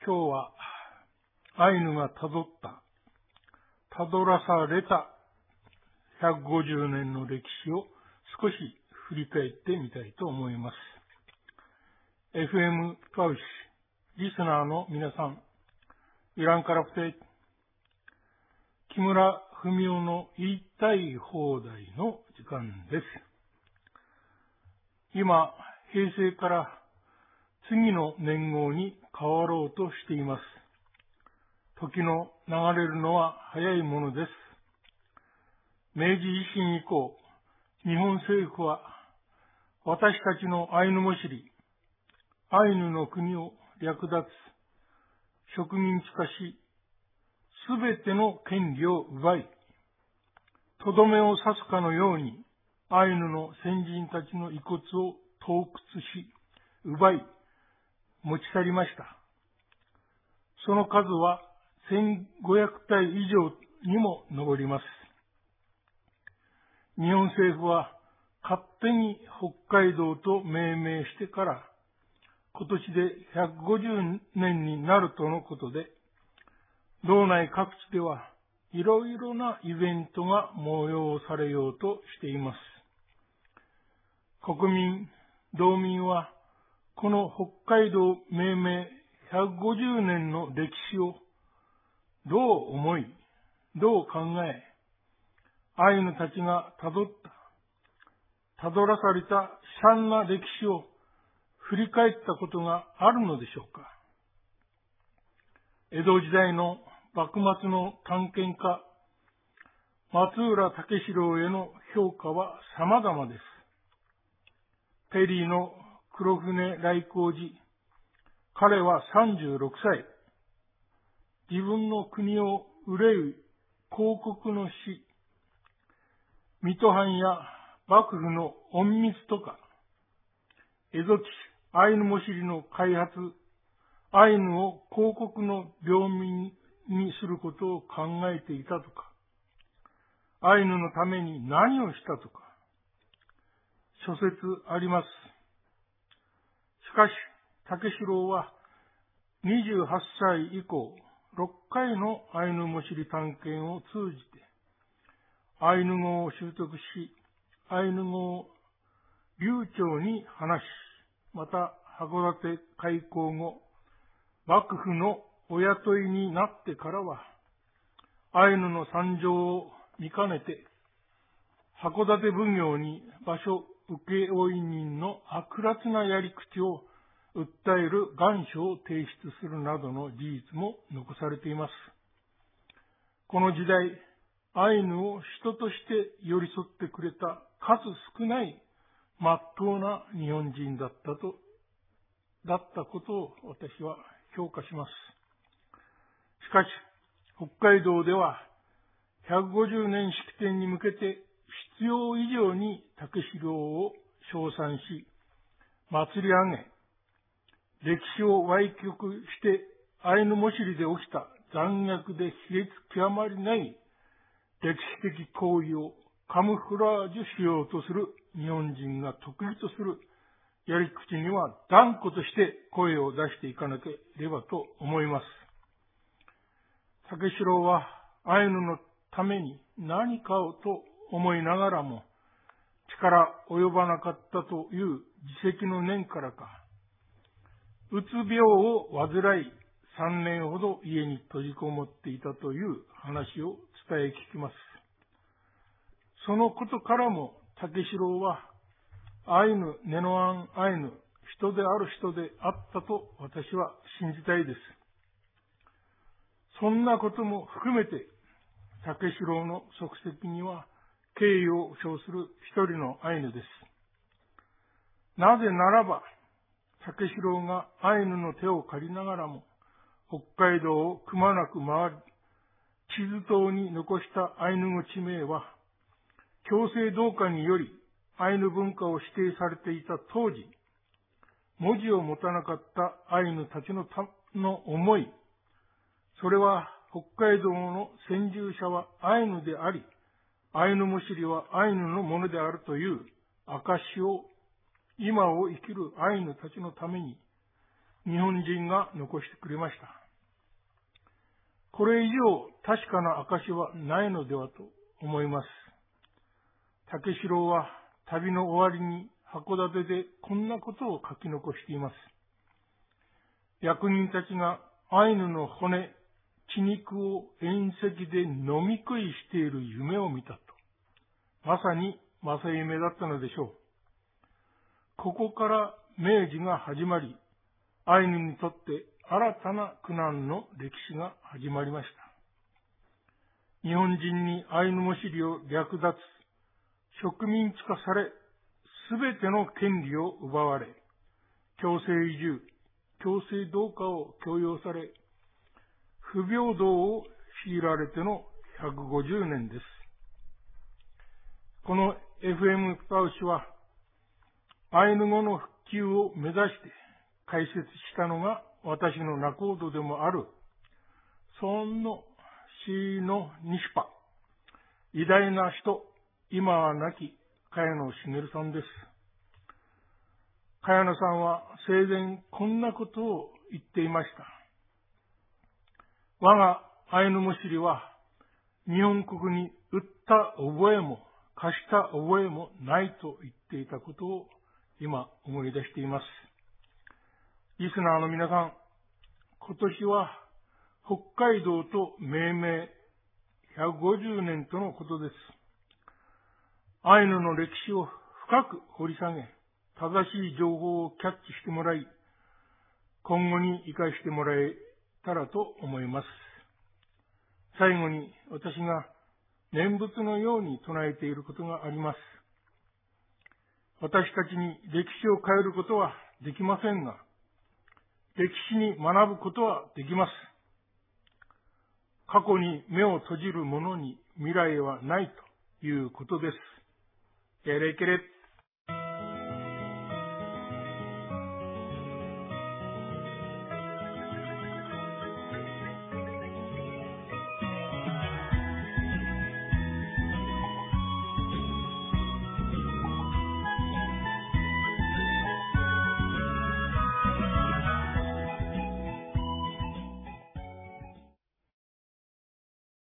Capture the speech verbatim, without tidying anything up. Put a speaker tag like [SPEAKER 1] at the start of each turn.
[SPEAKER 1] 今日はアイヌがたどった、たどらされたひゃくごじゅうねんの歴史を少し振り返ってみたいと思います。エフエム パウシ、リスナーの皆さん、イランカラプテ、木村文夫の言いたい放題の時間です。今、平成から次の年号に変わろうとしています。時の流れるのは早いものです。明治維新以降、日本政府は私たちのアイヌも知り、アイヌの国を略奪、植民地化し、すべての権利を奪い、とどめを刺すかのようにアイヌの先人たちの遺骨を盗掘し、奪い、持ち去りました。その数はせんごひゃくたい以上にも上ります。日本政府は勝手に北海道と命名してから今年でひゃくごじゅうねんになるとのことで、道内各地ではいろいろなイベントが催されようとしています。国民、道民はこの北海道命名ひゃくごじゅうねんの歴史をどう思い、どう考え、アイヌたちがたどった、たどらされた悲惨な歴史を振り返ったことがあるのでしょうか。江戸時代の幕末の探検家、松浦武四郎への評価は様々です。ペリーの黒船来航時、彼はさんじゅうろくさい。自分の国を憂い広告の死、水戸藩や幕府の隠密とか、蝦夷地アイヌも知りの開発、アイヌを広告の領民にすることを考えていたとか、アイヌのために何をしたとか、諸説あります。しかし、武四郎はにじゅうはっさい以降、ろっかいのアイヌも知り探検を通じて、アイヌ語を習得し、アイヌ語を流暢に話し、また函館開港後、幕府のお雇いになってからは、アイヌの惨状を見かねて、函館奉行に場所請負人の悪辣なやり口を訴える願書を提出するなどの事実も残されています。この時代、アイヌを人として寄り添ってくれた数少ない真っ当な日本人だったと、だったことを私は評価します。しかし、北海道ではひゃくごじゅうねん式典に向けて必要以上に武四郎を称賛し、祭り上げ、歴史を歪曲してアイヌも知りで起きた残虐で卑劣極まりない歴史的行為をカムフラージュしようとする日本人が得意とするやり口には断固として声を出していかなければと思います。武四郎はアイヌのために何かをと思いながらも力及ばなかったという自責の念からか、うつ病を患いさんねんほど家に閉じこもっていたという話を伝え聞きます。そのことからも武四郎はアイヌ、ネノアンアイヌ、人である人であったと私は信じたいです。そんなことも含めて武四郎の足跡には敬意を表する一人のアイヌです。なぜならば、武四郎がアイヌの手を借りながらも北海道をくまなく回り、地図島に残したアイヌ語地名は、強制同化によりアイヌ文化を指定されていた当時、文字を持たなかったアイヌたちのたの思い、それは北海道の先住者はアイヌであり、アイヌも知りはアイヌのものであるという証を今を生きるアイヌたちのために日本人が残してくれました。これ以上確かな証はないのではと思います。武四郎は旅の終わりに函館でこんなことを書き残しています。役人たちがアイヌの骨、血肉を宴席で飲み食いしている夢を見たと。まさに正夢だったのでしょう。ここから明治が始まり、アイヌにとって新たな苦難の歴史が始まりました。日本人にアイヌモシリを略奪、植民地化され、すべての権利を奪われ、強制移住、強制同化を強要され、不平等を強いられてのひゃくごじゅうねんです。この エフエム プタウ氏は、アイヌ語の復旧を目指して開設したのが私の仲人でもある、ソンのシーのニシパ、偉大な人、今は亡き茅野茂さんです。茅野さんは生前こんなことを言っていました。我がアイヌモシリは日本国に売った覚えも貸した覚えもないと言っていたことを今思い出しています。リスナーの皆さん、今年は北海道と命名ひゃくごじゅうねんとのことです。アイヌの歴史を深く掘り下げ、正しい情報をキャッチしてもらい、今後に生かしてもらえたらと思います。最後に私が念仏のように唱えていることがあります。私たちに歴史を変えることはできませんが、歴史に学ぶことはできます。過去に目を閉じる者に未来はないということです。エレケレ。